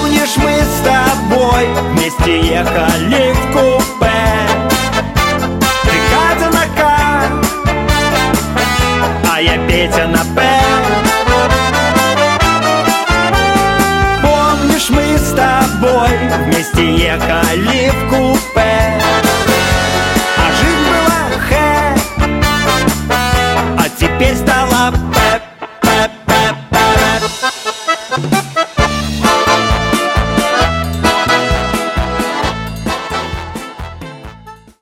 Помнишь, мы с тобой вместе ехали в купе? Ты Катя на К, а я Петя на П. Помнишь, мы с тобой вместе ехали в купе?